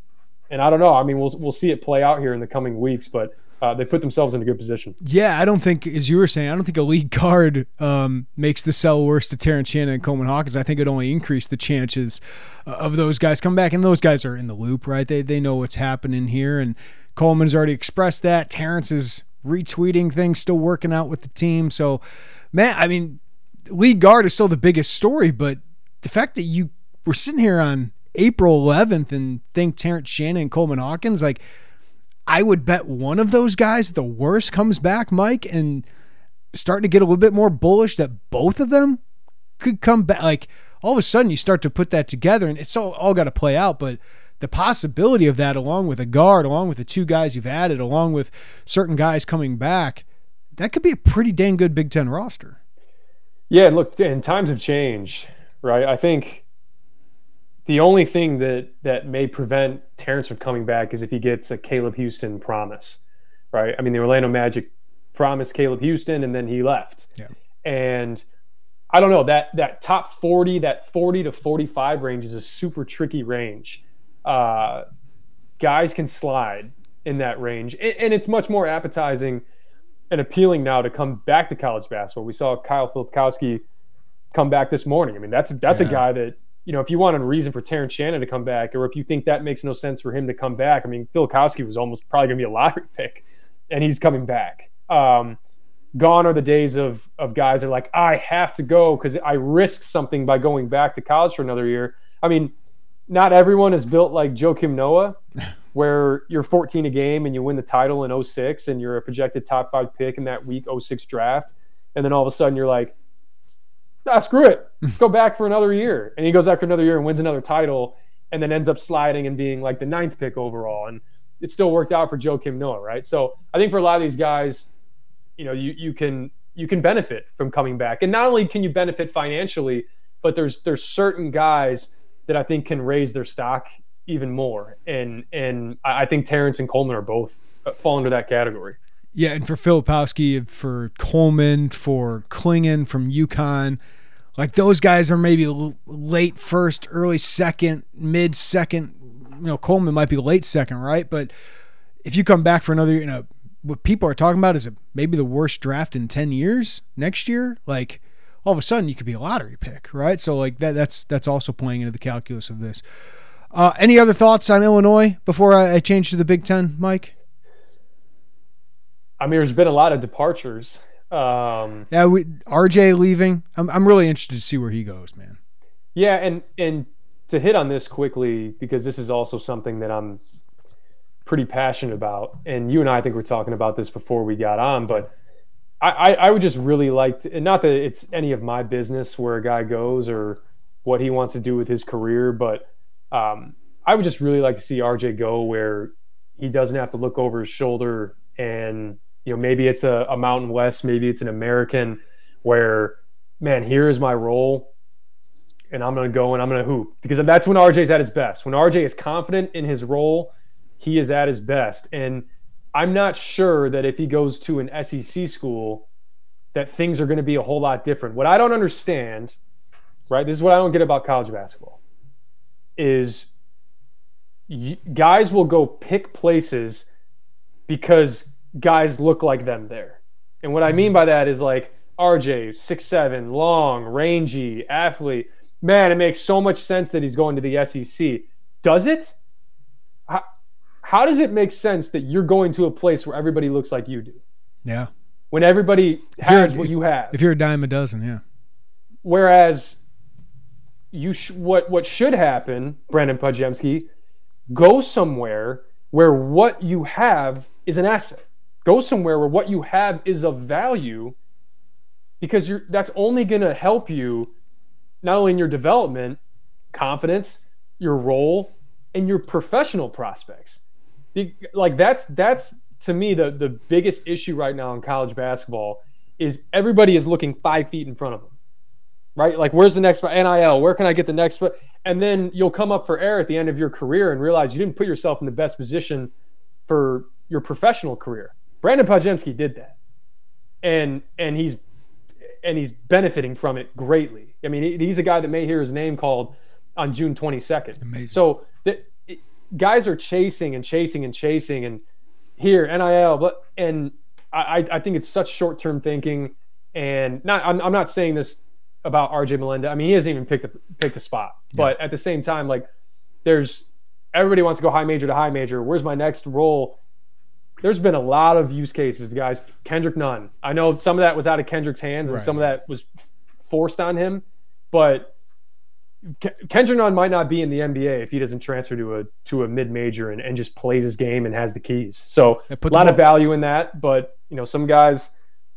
And I don't know. I mean, we'll see it play out here in the coming weeks, but they put themselves in a good position. Yeah, I don't think, as you were saying, I don't think a lead guard makes the sell worse to Terrence Shannon and Coleman Hawkins. I think it only increased the chances of those guys coming back. And those guys are in the loop, right? They know what's happening here. And Coleman's already expressed that. Terrence is retweeting things, still working out with the team. So, man, I mean, lead guard is still the biggest story, but the fact that you were sitting here on April 11th and think Terrence Shannon and Coleman Hawkins, like, I would bet one of those guys, the worst, comes back, Mike, and starting to get a little bit more bullish that both of them could come back. Like, all of a sudden you start to put that together, and it's all got to play out, but the possibility of that, along with a guard, along with the two guys you've added, along with certain guys coming back, that could be a pretty dang good Big Ten roster. Yeah, and look, and times have changed, right? I think the only thing that may prevent Terrence from coming back is if he gets a Caleb Houston promise, right? I mean, the Orlando Magic promised Caleb Houston, and then he left. Yeah. And I don't know, that top 40, that 40 to 45 range is a super tricky range. Guys can slide in that range, and it's much more appetizing and appealing now to come back to college basketball. We saw Kyle Filipkowski come back this morning. I mean, that's a guy that, you know, if you want a reason for Terrence Shannon to come back, or if you think that makes no sense for him to come back, I mean, Filipkowski was almost probably going to be a lottery pick, and he's coming back. Gone are the days of guys that are like, I have to go because I risked something by going back to college for another year. I mean, not everyone is built like Joakim Noah, where you're 14 a game and you win the title in 06 and you're a projected top 5 pick in that week 06 draft. And then all of a sudden you're like, screw it. Let's go back for another year. And he goes back for another year and wins another title and then ends up sliding and being like the 9th pick overall. And it still worked out for Joakim Noah, right? So I think for a lot of these guys, you know, you can benefit from coming back. And not only can you benefit financially, but there's certain guys that I think can raise their stock even more. And I think Terrence and Coleman are both fall into that category. Yeah, and for Filipkowski, for Coleman, for Klingon from UConn, like those guys are maybe late first, early second, mid second. You know, Coleman might be late second, right? But if you come back for another year, you know, what people are talking about is maybe the worst draft in 10 years next year. Like, all of a sudden you could be a lottery pick, right? So like that's also playing into the calculus of this. Any other thoughts on Illinois before I change to the Big Ten, Mike? I mean, there's been a lot of departures. RJ leaving. I'm really interested to see where he goes, man. Yeah, and to hit on this quickly, because this is also something that I'm pretty passionate about, and you and I think we're talking about this before we got on, but I would just really like to, and not that it's any of my business where a guy goes or what he wants to do with his career, but I would just really like to see RJ go where he doesn't have to look over his shoulder and, you know, maybe it's a Mountain West, maybe it's an American where, man, here is my role and I'm going to go and I'm going to hoop, because that's when RJ's at his best. When RJ is confident in his role, he is at his best. And I'm not sure that if he goes to an SEC school that things are going to be a whole lot different. What I don't understand, right, this is what I don't get about college basketball, is guys will go pick places because guys look like them there. And what I mean by that is like RJ, 6'7", long, rangy, athlete. Man, it makes so much sense that he's going to the SEC. Does it? How does it make sense that you're going to a place where everybody looks like you do? Yeah. When everybody has what you have. If you're a dime a dozen, yeah. Whereas what should happen, Brandon Podziemski, go somewhere where what you have is an asset. Go somewhere where what you have is of value, because that's only going to help you not only in your development, confidence, your role, and your professional prospects. Like that's to me the biggest issue right now in college basketball is everybody is looking 5 feet in front of them, right? Like, where's the next NIL? Where can I get the next? And then you'll come up for air at the end of your career and realize you didn't put yourself in the best position for your professional career. Brandon Podziemski did that, and he's benefiting from it greatly. I mean, he's a guy that may hear his name called on June 22nd. Amazing. So guys are chasing and chasing and chasing, and here NIL, and I think it's such short-term thinking. And I'm not saying this about RJ Melinda. I mean, he hasn't even picked a spot. Yeah. But at the same time, like, everybody wants to go high major to high major. Where's my next role? There's been a lot of use cases of guys. Kendrick Nunn. I know some of that was out of Kendrick's hands, and some of that was forced on him. But Kendrick Nunn might not be in the NBA if he doesn't transfer to a mid-major and just plays his game and has the keys. So a lot of value in that. But some guys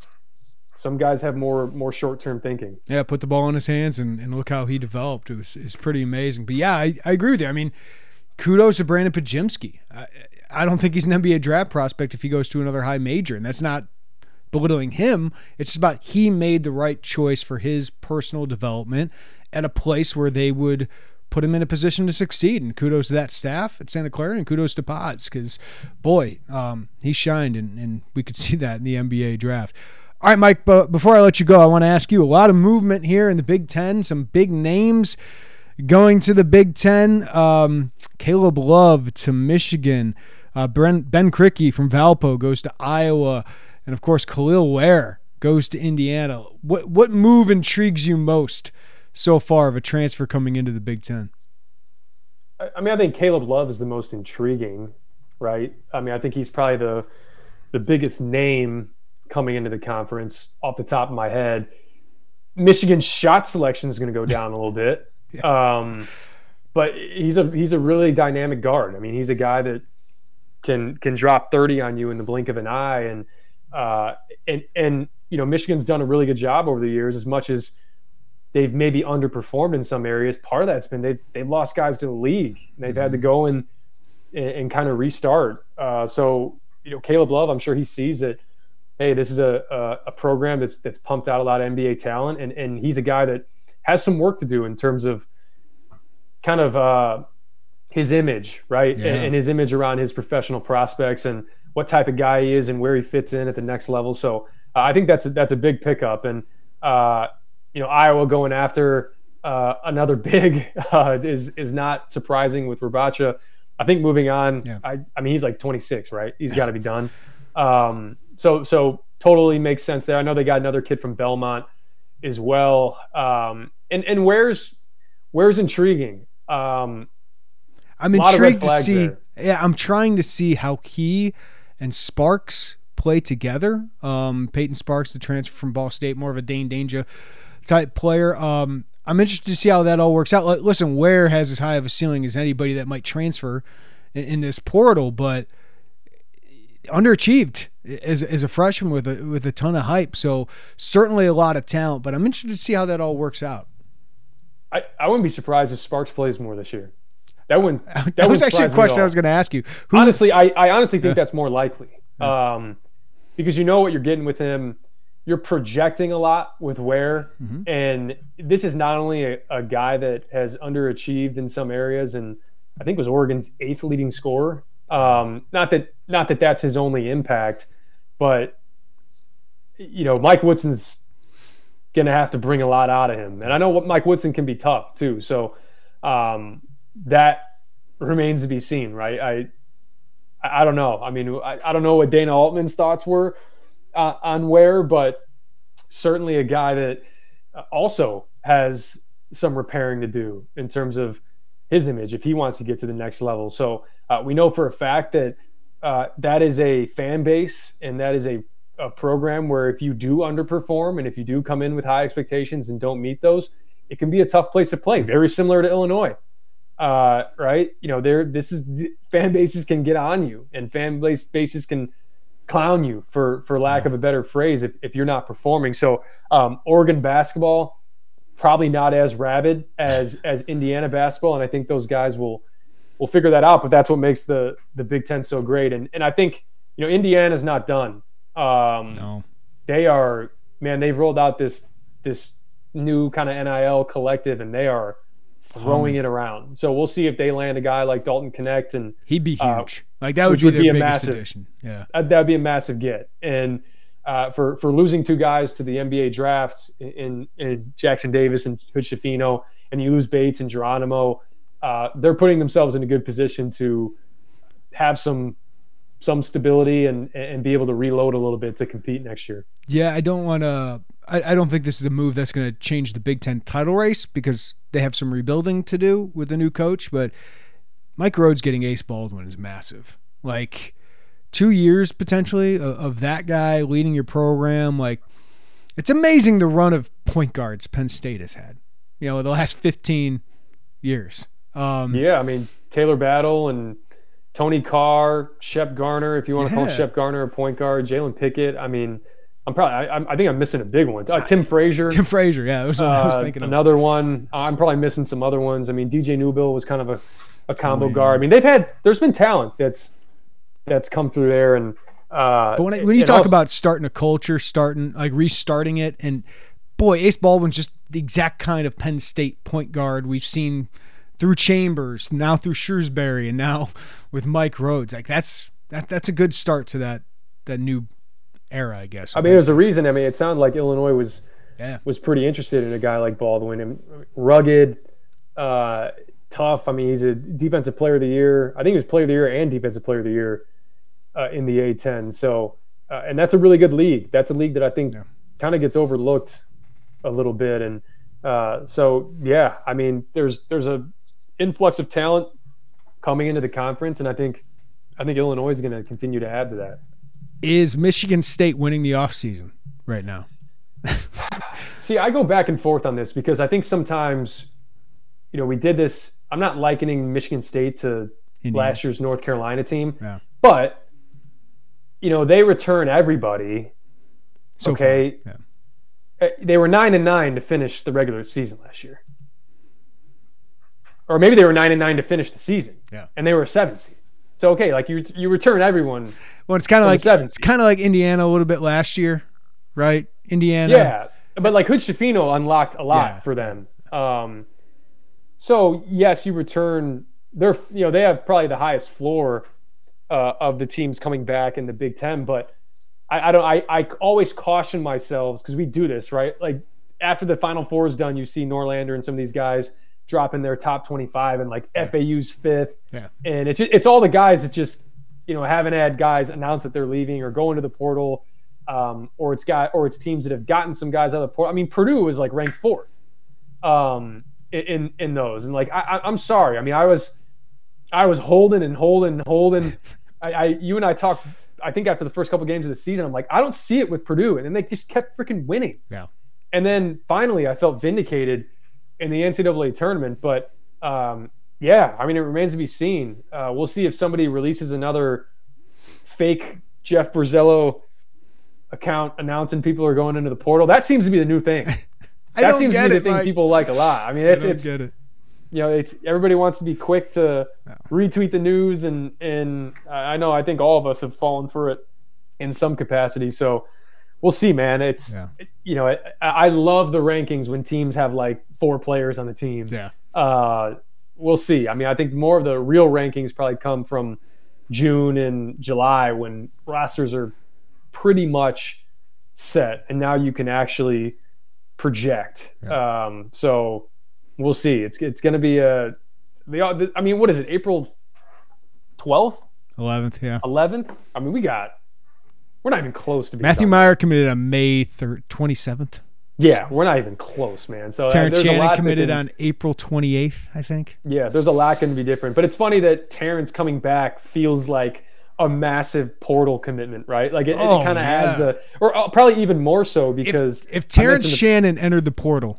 have more short-term thinking. Yeah, put the ball in his hands and look how he developed. It's pretty amazing. But yeah, I agree with you. I mean, kudos to Brandon Podziemski. I don't think he's an NBA draft prospect if he goes to another high major, and that's not belittling him. It's just about he made the right choice for his personal development at a place where they would put him in a position to succeed. And kudos to that staff at Santa Clara, and kudos to Pods, because, boy, he shined, and we could see that in the NBA draft. All right, Mike, but before I let you go, I want to ask you, a lot of movement here in the Big Ten, some big names going to the Big Ten. Caleb Love to Michigan. Ben Krikke from Valpo goes to Iowa. And, of course, Khalil Ware goes to Indiana. What move intrigues you most so far of a transfer coming into the Big Ten? I mean, I think Caleb Love is the most intriguing, right? I mean, I think he's probably the biggest name coming into the conference off the top of my head. Michigan's shot selection is going to go down a little bit. Yeah. But he's a really dynamic guard. I mean, he's a guy that can drop 30 on you in the blink of an eye. And Michigan's done a really good job over the years, as much as they've maybe underperformed in some areas. Part of that's been they've lost guys to the league. And they've had to go and kind of restart. So Caleb Love, I'm sure he sees that, hey, this is a program that's pumped out a lot of NBA talent, and he's a guy that has some work to do in terms of kind of his image, right? Yeah. And his image around his professional prospects and what type of guy he is and where he fits in at the next level. So I think that's a big pickup. And Iowa going after another big is not surprising with Rabacha. I think moving on. Yeah. I mean, he's like 26, right? He's got to be done. So totally makes sense there. I know they got another kid from Belmont as well. And where's intriguing. I'm intrigued to see. There. Yeah, I'm trying to see how he and Sparks play together. Peyton Sparks, the transfer from Ball State, more of a Dane Danger type player. I'm interested to see how that all works out. Listen, Ware has as high of a ceiling as anybody that might transfer in this portal, but underachieved as a freshman with a ton of hype. So certainly a lot of talent, but I'm interested to see how that all works out. I wouldn't be surprised if Sparks plays more this year. That was actually a question I was going to ask you. Honestly, I honestly think that's more likely, because you know what you're getting with him. You're projecting a lot with Ware, and this is not only a guy that has underachieved in some areas, and I think was Oregon's 8th leading scorer. Not that that's his only impact, but Mike Woodson's going to have to bring a lot out of him, and I know what Mike Woodson can be tough too. So that remains to be seen, right? I don't know. I mean, I don't know what Dana Altman's thoughts were on Ware, but certainly a guy that also has some repairing to do in terms of his image if he wants to get to the next level. So we know for a fact that that is a fan base, and that is a program where if you do underperform and if you do come in with high expectations and don't meet those, it can be a tough place to play. Very similar to Illinois, right? Fan bases can get on you, and fan bases can clown you for lack of a better phrase if you're not performing. So Oregon basketball probably not as rabid as Indiana basketball, and I think those guys will figure that out. But that's what makes the Big Ten so great. And I think Indiana's not done. No, they are. Man, they've rolled out this new kind of NIL collective, and they are throwing it around. So we'll see if they land a guy like Dalton Connect, and he'd be huge. That would be their biggest addition. Yeah, that'd be a massive get. And for losing two guys to the NBA draft in Jackson Davis and Hood Schifino, and you lose Bates and Geronimo, they're putting themselves in a good position to have some stability and be able to reload a little bit to compete next year. Yeah, I don't think this is a move that's going to change the Big Ten title race because they have some rebuilding to do with the new coach. But Mike Rhodes getting Ace Baldwin is massive. Like 2 years potentially of that guy leading your program. Like it's amazing the run of point guards Penn State has had. The last 15 years. Yeah, I mean Taylor Battle and Tony Carr, Shep Garner, if you want to call Shep Garner a point guard, Jalen Pickett. I mean, I think I'm missing a big one. Tim Frazier. Tim Frazier, yeah, that was what I was thinking of. Another one. I'm probably missing some other ones. I mean, DJ Newbill was kind of a combo guard. I mean, there's been talent that's come through there. And but when you talk about starting a culture, restarting it, and boy, Ace Baldwin's just the exact kind of Penn State point guard we've seen through Chambers, now through Shrewsbury, and now with Mike Rhodes. Like that's a good start to that new era, I guess. I mean, there's a reason. I mean, it sounded like Illinois was pretty interested in a guy like Baldwin. I mean, rugged, tough. I mean, he's a defensive player of the year. I think he was player of the year and defensive player of the year in the A-10. So, and that's a really good league. That's a league that I think kind of gets overlooked a little bit. And so, yeah, I mean, there's a influx of talent coming into the conference, and I think Illinois is going to continue to add to that. Is Michigan State winning the offseason right now? See, I go back and forth on this because I think sometimes, we did this. I'm not likening Michigan State to last year's North Carolina team, but they return everybody. Okay, they were 9-9 to finish the regular season last year. Or maybe they were 9-9 to finish the season, and they were a 7 seed. So okay, like you return everyone. Well, it's kind of like Indiana a little bit last year, right? Indiana, yeah, but like Hood Schifino unlocked a lot for them. So yes, you return. They have probably the highest floor of the teams coming back in the Big Ten, but I always caution myself because we do this right. Like after the Final Four is done, you see Norlander and some of these guys dropping their top 25 and like FAU's 5th. Yeah. And it's all the guys that just, haven't had guys announce that they're leaving or going to the portal. Or it's teams that have gotten some guys out of the portal. I mean, Purdue was like ranked 4th in those. And like, I'm sorry. I mean, I was holding. You and I talked, I think after the first couple games of the season, I'm like, I don't see it with Purdue. And then they just kept freaking winning. Yeah. And then finally I felt vindicated in the NCAA tournament, but I mean, it remains to be seen. We'll see if somebody releases another fake Jeff Borzello account announcing people are going into the portal. That seems to be the new thing. That seems to be the thing people like a lot. I mean, it's everybody wants to be quick to retweet the news, and I think all of us have fallen for it in some capacity. So we'll see, man. I love the rankings when teams have like 4 players on the team. Yeah. We'll see. I mean, I think more of the real rankings probably come from June and July when rosters are pretty much set, and now you can actually project. Yeah. So we'll see. It's going to be I mean, what is it? April 12th? 11th, yeah. 11th? I mean, we're not even close to being Matthew Meyer committed on May 27th. Yeah, we're not even close, man. So Terrence Shannon committed on April 28th, I think. Yeah, there's a lot going to be different. But it's funny that Terrence coming back feels like a massive portal commitment, right? Like it kind of has or probably even more so because if Terrence Shannon entered the portal,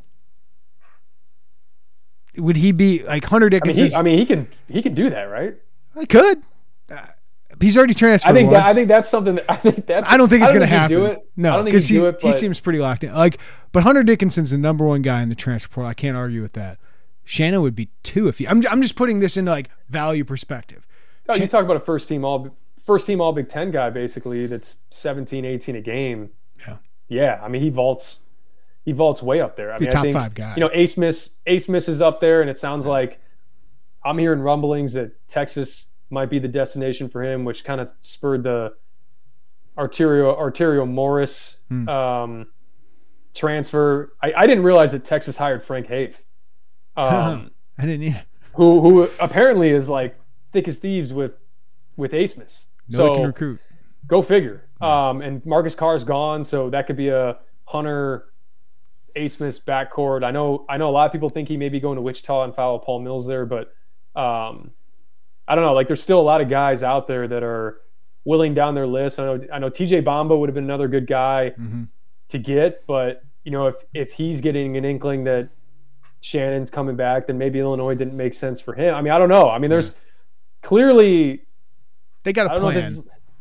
would he be like Hunter Dickinson? He can do that, right? I could. He's already transferred. I think that's something. I don't think it's going to happen. Do it. No, because he seems pretty locked in. But Hunter Dickinson's the number 1 guy in the transfer portal. I can't argue with that. Shannon would be 2 if he. I'm just putting this into like value perspective. Oh, you talk about a first team all Big Ten guy basically that's 17, 18 a game. Yeah. Yeah. I mean, he vaults way up there. I mean, top 5 guy. Ace Miss is up there, and it sounds like I'm hearing rumblings that Texas might be the destination for him, which kind of spurred the Arterio Morris transfer. I didn't realize that Texas hired Frank Haith. I didn't either. who apparently is like thick as thieves with Asmus. No can recruit. Go figure. And Marcus Carr's gone, so that could be a Hunter Asmus backcourt. I know a lot of people think he may be going to Wichita and follow Paul Mills there, but I don't know. Like, there's still a lot of guys out there that are willing down their list. I know TJ Bamba would have been another good guy to get, but if he's getting an inkling that Shannon's coming back, then maybe Illinois didn't make sense for him. I mean, I don't know. I mean, there's clearly they got a plan.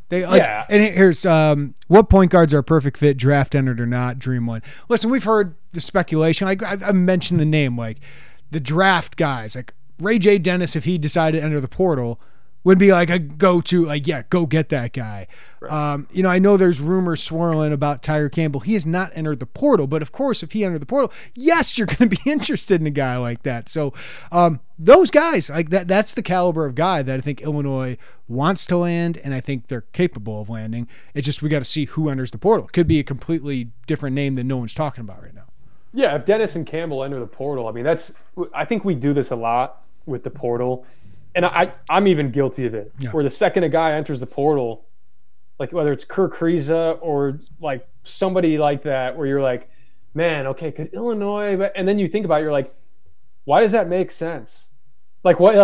And here's what point guards are a perfect fit, draft entered or not, dream one. Listen, we've heard the speculation. I've mentioned the name, like the draft guys, like Ray J. Dennis, if he decided to enter the portal, would be like a go-to, like, yeah, go get that guy. Right. I know there's rumors swirling about Tiger Campbell. He has not entered the portal, but of course, if he entered the portal, yes, you're going to be interested in a guy like that. So those guys, like that's the caliber of guy that I think Illinois wants to land, and I think they're capable of landing. It's just we got to see who enters the portal. It could be a completely different name that no one's talking about right now. Yeah, if Dennis and Campbell enter the portal, I mean, I think we do this a lot with the portal. And I'm even guilty of it, where the second a guy enters the portal, like whether it's Kirk Kriisa or like somebody like that, where you're like, man, okay, could Illinois, and then you think about it, you're like, why does that make sense? Like what,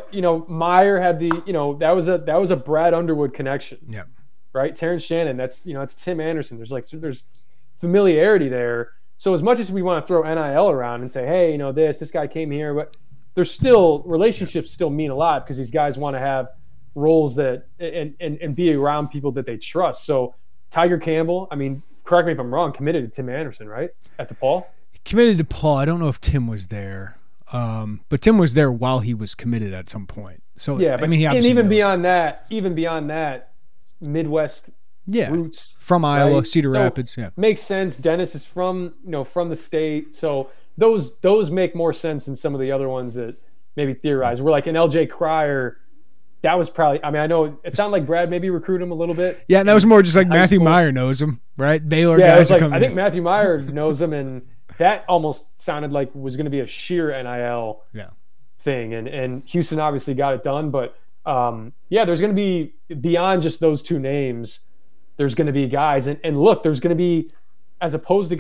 Meyer had that was a Brad Underwood connection. Yeah. Right. Terrence Shannon, that's Tim Anderson. There's familiarity there. So as much as we want to throw NIL around and say, hey, this guy came here, but there's still relationships still mean a lot because these guys want to have roles that and be around people that they trust. So Tiger Campbell, I mean, correct me if I'm wrong, committed to Tim Anderson, right? At DePaul? Committed to Paul. I don't know if Tim was there. But Tim was there while he was committed at some point. So yeah, I mean, he obviously knows. beyond that, Midwest roots from Iowa, right? Cedar Rapids. Yeah, makes sense. Dennis is from the state, so those make more sense than some of the other ones that maybe theorize. We're like an LJ Cryer. That was probably. I mean, I know it sounded like Brad maybe recruited him a little bit. Yeah, and that was more just like Matthew Meyer knows him, right? Baylor guys are like, coming. I think Matthew Meyer knows him, and that almost sounded like was going to be a sheer NIL thing. And Houston obviously got it done, but there's going to be beyond just those two names. There's going to be guys, and look, there's going to be as opposed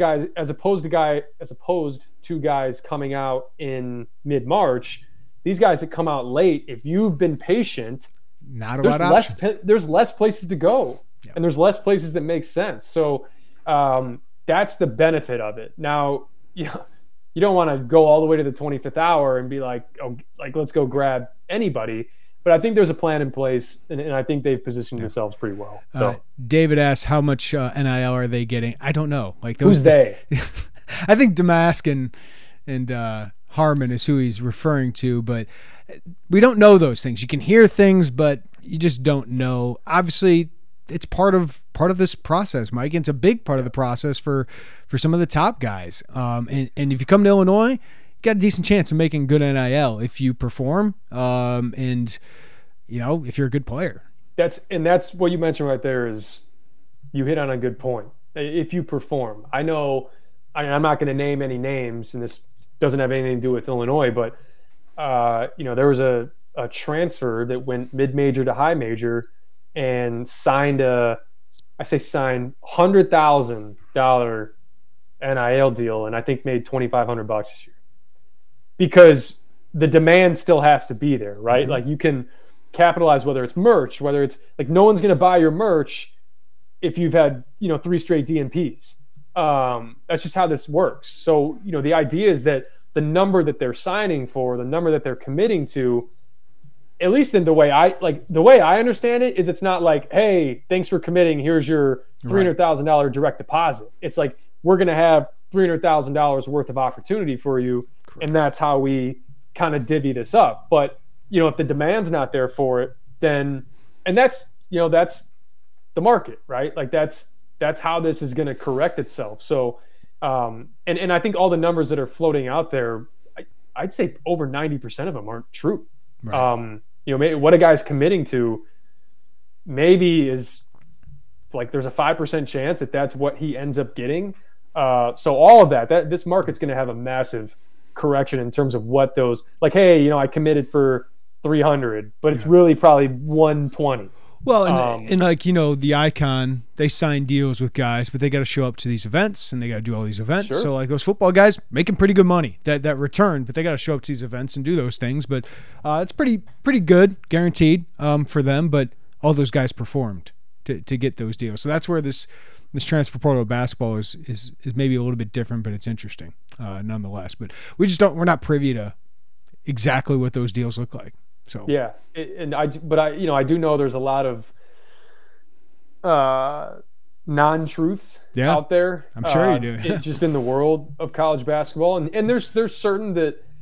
to guys coming out in mid-March. These guys that come out late, if you've been patient, there's less places to go, and there's less places that make sense. So that's the benefit of it. Now, you don't want to go all the way to the 25th hour and be like, let's go grab anybody. But I think there's a plan in place, and I think they've positioned themselves pretty well. So David asks, how much NIL are they getting? I don't know. Like who's they? I think Damask and Harmon is who he's referring to, but we don't know those things. You can hear things, but you just don't know. Obviously, it's part of this process, Mike. And it's a big part of the process for some of the top guys. And if you come to Illinois, you got a decent chance of making good NIL if you perform, and if you're a good player. That's what you mentioned right there. Is you hit on a good point. If you perform, I'm not going to name any names, and this doesn't have anything to do with Illinois, but there was a transfer that went mid-major to high major and signed $100,000 NIL deal, and I think made $2,500 this year, because the demand still has to be there, right? Mm-hmm. Like you can capitalize, whether it's merch, whether it's like no one's going to buy your merch if you've had 3 straight DNPs. That's just how this works. So the idea is that the number that they're signing for, the number that they're committing to, at least in the way I understand it, is it's not like, hey, thanks for committing, here's your $300,000 direct deposit. It's like, we're going to have $300,000 worth of opportunity for you. Correct. And that's how we kind of divvy this up. But if the demand's not there for it, then, and that's the market, right? Like that's how this is going to correct itself. So, and I think all the numbers that are floating out there, I'd say over 90% of them aren't true. Right. Maybe what a guy's committing to maybe is like, there's a 5% chance that that's what he ends up getting. So all of that this market's going to have a massive correction in terms of what those, like, hey, I committed for 300, but it's really probably 120. Well, and like, the Icon, they sign deals with guys, but they got to show up to these events and they got to do all these events. Sure. So like those football guys making pretty good money that return, but they got to show up to these events and do those things. But it's pretty good, guaranteed for them. But all those guys performed to get those deals. So that's where this transfer portal of basketball is maybe a little bit different, but it's interesting nonetheless. But we're not privy to exactly what those deals look like. So yeah, I do know there's a lot of non-truths out there. I'm sure you do. Just in the world of college basketball, and there's certain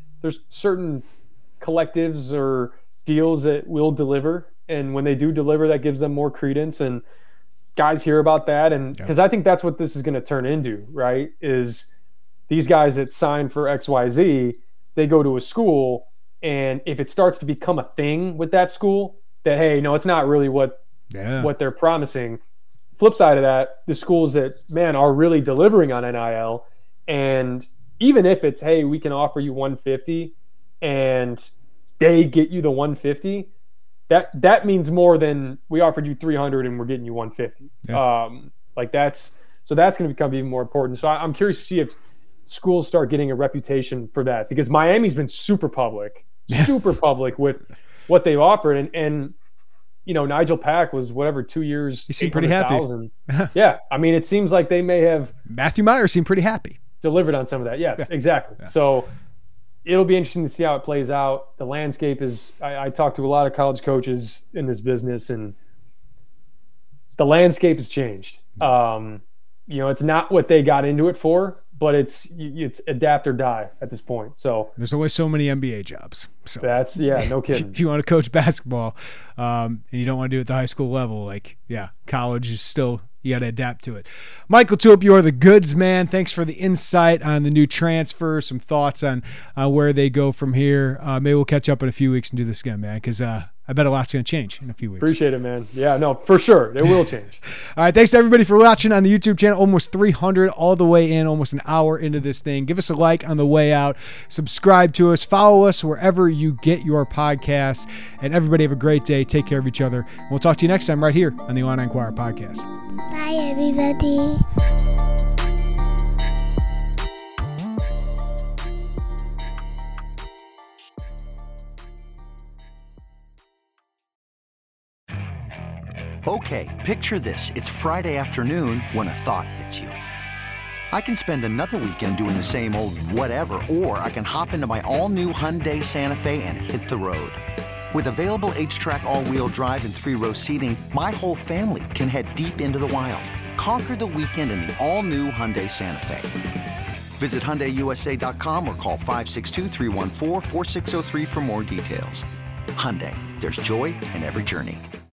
collectives or deals that will deliver, and when they do deliver, that gives them more credence, and guys hear about that, and because I think that's what this is going to turn into, right? Is these guys that sign for XYZ, they go to a school. And if it starts to become a thing with that school, that, hey, no, it's not really what they're promising. Flip side of that, the schools that, man, are really delivering on NIL, and even if it's, hey, we can offer you 150 and they get you the 150, that means more than we offered you 300 and we're getting you 150. Yeah. That's going to become even more important. So I'm curious to see if schools start getting a reputation for that, because Miami's been super public with what they've offered. And Nigel Pack was 2 years. He seemed pretty happy. Yeah. I mean, it seems like they may have. Matthew Myers seemed pretty happy. Delivered on some of that. Yeah. Exactly. Yeah. So it'll be interesting to see how it plays out. The landscape is, I talked to a lot of college coaches in this business, and the landscape has changed. It's not what they got into it for, but it's adapt or die at this point. So there's always so many NBA jobs. So that's no kidding. If you want to coach basketball, and you don't want to do it at the high school level, college is still, you got to adapt to it. Michael Tulip, you are the goods man. Thanks for the insight on the new transfer, some thoughts on where they go from here. Maybe we'll catch up in a few weeks and do this again, man, because I bet a lot's going to change in a few weeks. Appreciate it, man. Yeah, no, for sure. It will change. All right. Thanks to everybody for watching on the YouTube channel. Almost 300 all the way in, almost an hour into this thing. Give us a like on the way out. Subscribe to us. Follow us wherever you get your podcasts. And everybody have a great day. Take care of each other. And we'll talk to you next time right here on the Illini Inquirer podcast. Bye, everybody. Okay, picture this. It's Friday afternoon when a thought hits you. I can spend another weekend doing the same old whatever, or I can hop into my all-new Hyundai Santa Fe and hit the road. With available H-Track all-wheel drive and 3-row seating, my whole family can head deep into the wild. Conquer the weekend in the all-new Hyundai Santa Fe. Visit HyundaiUSA.com or call 562-314-4603 for more details. Hyundai, there's joy in every journey.